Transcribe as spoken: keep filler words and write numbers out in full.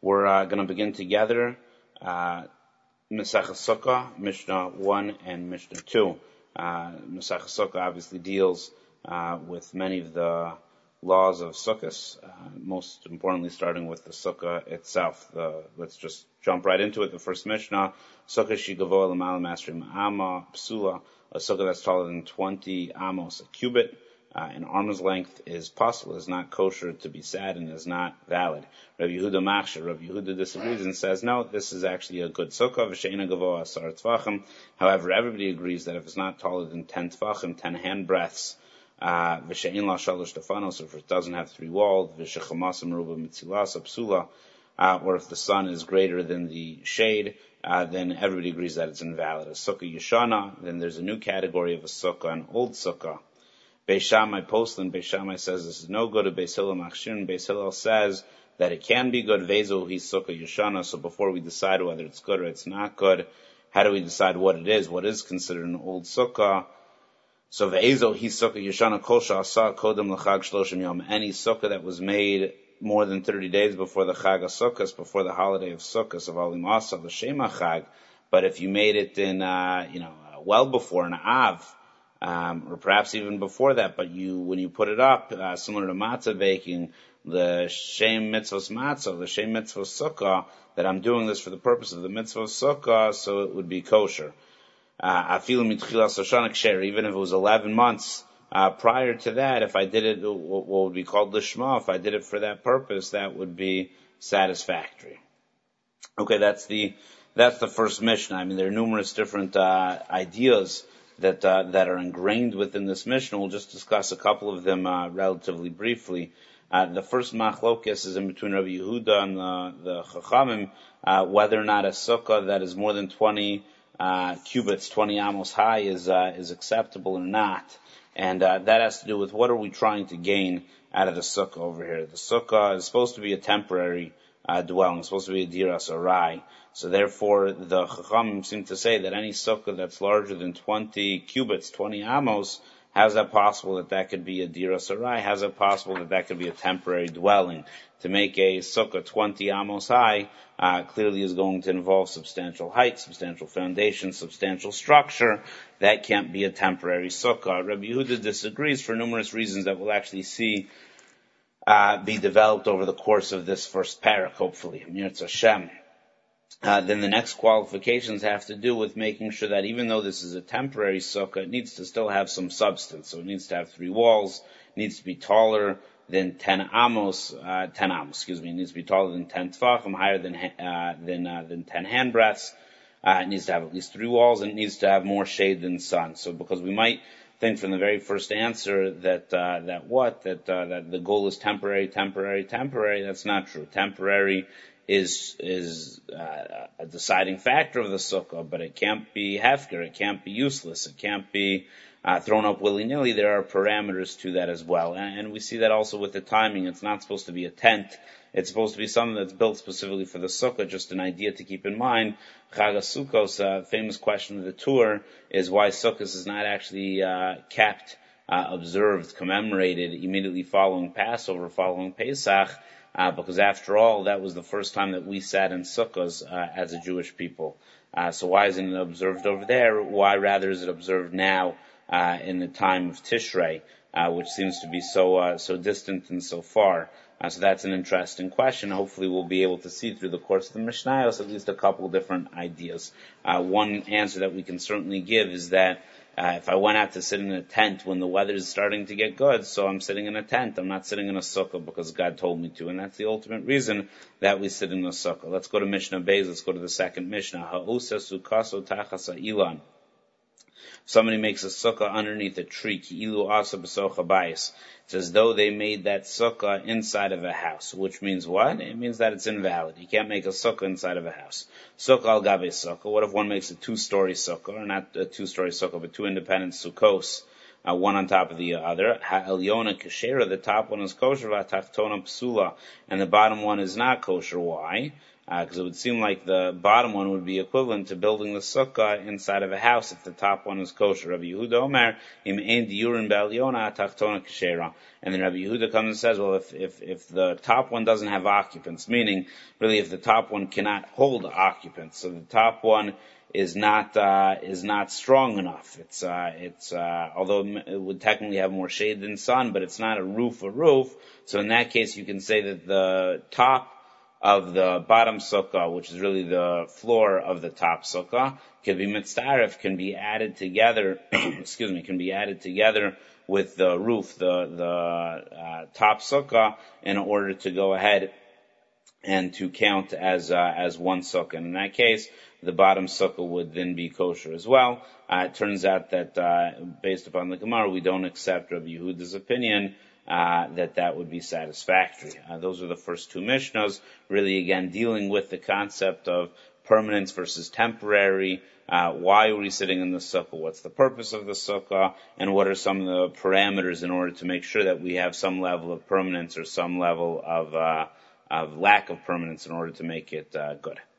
We're uh, going to begin together uh, Masechah Sukkah, Mishnah one and Mishnah two. Uh, Masechah Sukkah obviously deals uh, with many of the laws of Sukkos, uh, most importantly starting with the Sukkah itself. The, let's just jump right into it. The first Mishnah, Sukkah Shigavo L'Mala Masrim Amma Psula, a Sukkah that's taller than twenty amos, a cubit, uh, an arm's length, is possible, is not kosher to be sad, and is not valid. Rabbi Yehuda Machshir, Rabbi Yehuda disagrees and says, no, this is actually a good Sukkah, V'she'ena Gavo Asar Tvachim. However, everybody agrees that if it's not taller than ten Tvachim, ten hand breadths, Uh, V'she'in la shalosh tefanos, if it doesn't have three walls, v'shechamasim ruba mitzilas apsula, uh, or if the sun is greater than the shade, uh, then everybody agrees that it's invalid. A sukkah yeshana, then there's a new category of a sukkah, an old sukkah. Beis Shammai Postlin, Beis Shammai says this is no good. Beis Hillel Machshin, Beis Hillel says that it can be good. Vezo hi sukkah yeshana. So before we decide whether it's good or it's not good, how do we decide what it is? What is considered an old sukkah? So ve'ezo hi sukkah yeshana kol she'asa kodem l'chag shloshim yom. Any sukkah that was made more than thirty days before the Chag HaSukkos, before the holiday of Sukkos, of Alim Asa, the Shema Chag. But if you made it in, uh, you know, uh, well before an Av, um, or perhaps even before that, but you, when you put it up, uh, similar to matzah baking, the Shem Mitzvos Matzah, the Shem Mitzvos Sukkah, that I'm doing this for the purpose of the Mitzvos Sukkah, so it would be kosher. Uh, even if it was eleven months uh, prior to that, if I did it, what would be called lishma, if I did it for that purpose, that would be satisfactory. Okay, that's the that's the first Mishnah. I mean, there are numerous different uh, ideas that uh, that are ingrained within this Mishnah. We'll just discuss a couple of them uh, relatively briefly. Uh, the first machlokes is in between Rabbi Yehuda and the, the Chachamim, uh, whether or not a sukkah that is more than twenty Uh, cubits, twenty amos high, is uh, is acceptable or not, and uh, that has to do with what are we trying to gain out of the sukkah over here. The sukkah is supposed to be a temporary uh, dwelling, it's supposed to be a diras arai. So therefore, the Chachamim seem to say that any sukkah that's larger than twenty cubits, twenty amos, how's that possible that that could be a diras arai? How's it possible that that could be a temporary dwelling? To make a sukkah twenty amos high uh, clearly is going to involve substantial height, substantial foundation, substantial structure. That can't be a temporary sukkah. Rabbi Yehuda disagrees for numerous reasons that we'll actually see uh, be developed over the course of this first parak, hopefully. Mirz Hashem. Uh, then the next qualifications have to do with making sure that even though this is a temporary sukkah, it needs to still have some substance. So it needs to have three walls, it needs to be taller than ten amos, uh, ten amos, excuse me, it needs to be taller than ten tefachim, higher than, uh, than, uh, than ten hand breadths. Uh, it needs to have at least three walls, and it needs to have more shade than sun. So because we might think from the very first answer that, uh, that what, that, uh, that the goal is temporary, temporary, temporary, that's not true. Temporary is, is, uh, a deciding factor of the sukkah, but it can't be hefker, it can't be useless, it can't be Uh, thrown up willy-nilly. There are parameters to that as well. And, and we see that also with the timing. It's not supposed to be a tent. It's supposed to be something that's built specifically for the sukkah. Just an idea to keep in mind. Chag HaSukkos, uh, famous question of the tour, is why Sukkos is not actually uh, kept, uh, observed, commemorated immediately following Passover, following Pesach, uh, because after all, that was the first time that we sat in Sukkos uh, as a Jewish people. Uh, so why isn't it observed over there? Why rather is it observed now? Uh, in the time of Tishrei, uh, which seems to be so uh, so distant and so far. Uh, so that's an interesting question. Hopefully we'll be able to see through the course of the Mishnayos at least a couple different ideas. Uh, one answer that we can certainly give is that uh, if I went out to sit in a tent when the weather is starting to get good, so I'm sitting in a tent, I'm not sitting in a sukkah because God told me to, and that's the ultimate reason that we sit in a sukkah. Let's go to Mishnah Beis, let's go to the second Mishnah. Ha'usa sukaso tachas ha'ilan. Somebody makes a sukkah underneath a tree, ki'ilu asa b'socha bayis. It's as though they made that sukkah inside of a house, which means what? It means that it's invalid. You can't make a sukkah inside of a house. Sukkah al gabe sukkah. What if one makes a two-story sukkah, or not a two-story sukkah, but two independent sukkos, uh, one on top of the other? Ha'elyona kashera, the top one is kosher, v'atachtona psula, and the bottom one is not kosher. Why? because uh, it would seem like the bottom one would be equivalent to building the sukkah inside of a house if the top one is kosher. Rabbi Yehuda Omer, im ein diurin ba'alyona tachtona kashera. And then Rabbi Yehuda comes and says, well, if, if, if the top one doesn't have occupants, meaning really if the top one cannot hold occupants, so the top one is not, uh, is not strong enough. It's, uh, it's, uh, although it would technically have more shade than sun, but it's not a roof, a roof. So in that case, you can say that the top of the bottom sukkah, which is really the floor of the top sukkah, can be mitzaref, can be added together, excuse me, can be added together with the roof, the, the, uh, top sukkah, in order to go ahead and to count as, uh, as one sukkah. And in that case, the bottom sukkah would then be kosher as well. Uh, it turns out that, uh, based upon the Gemara, we don't accept Rabbi Yehuda's opinion, uh, that that would be satisfactory. Uh, those are the first two Mishnahs, really again dealing with the concept of permanence versus temporary. Uh, why are we sitting in the sukkah? What's the purpose of the sukkah? And what are some of the parameters in order to make sure that we have some level of permanence or some level of, uh, of lack of permanence in order to make it, uh, good.